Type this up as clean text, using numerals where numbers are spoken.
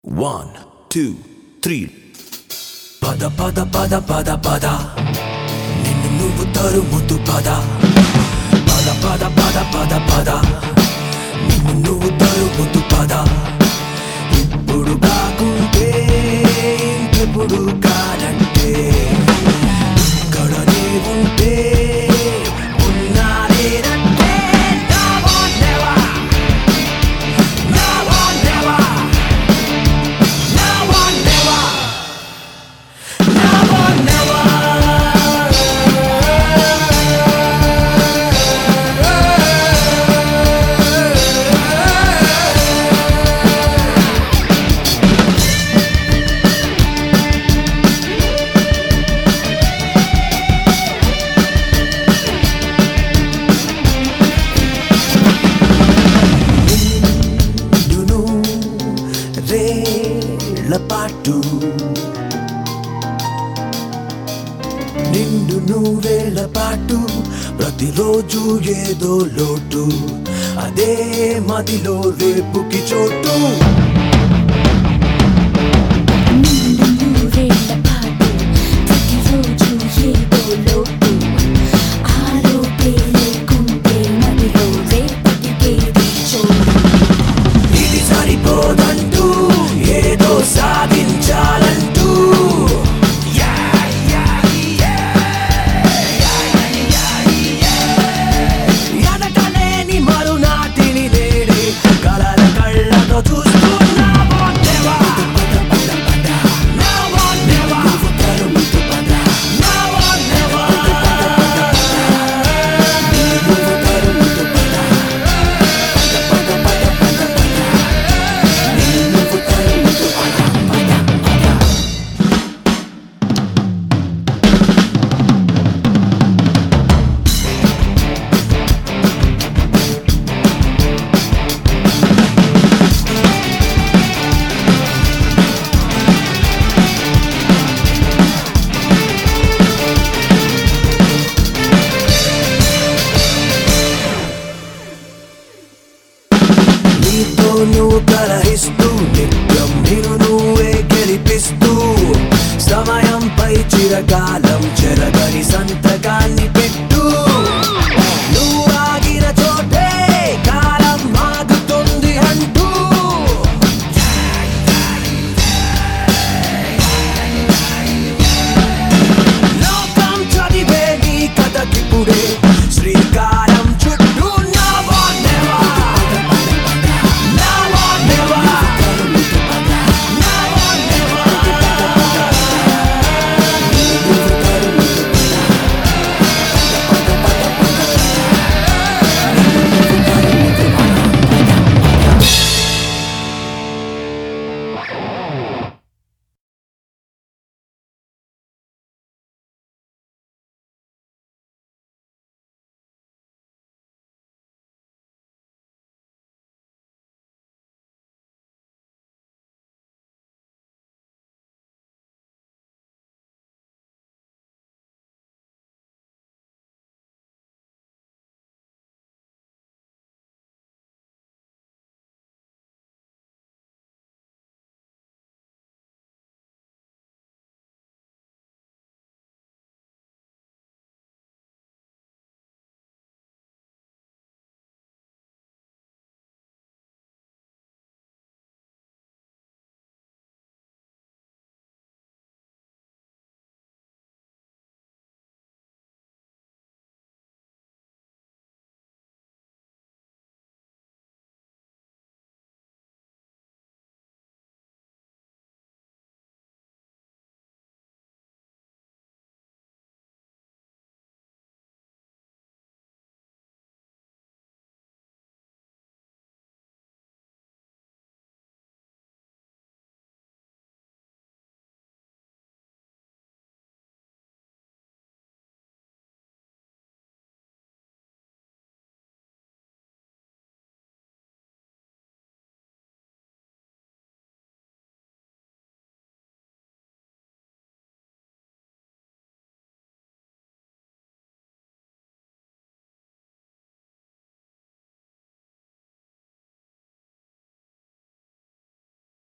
One, two, three. Pada pada pada pada pada. నిన్ను నువ్వు తరుముతూ పద. పద పద పద పద పద. నిన్ను నువ్వు తరుముతూ పద. ఇప్పుడు కాకుంటే ఇంకెప్పుడు కాదంటే ఇక్కడ నీ ఉంటే ఉన్నానేనంటే now or never. Now or never. Now or never. Now or never. పాటు నిండు నూరేళ్ల పాటు ప్రతిరోజు ఏదో లోటు అదే మదిలో రేపుకి చోటు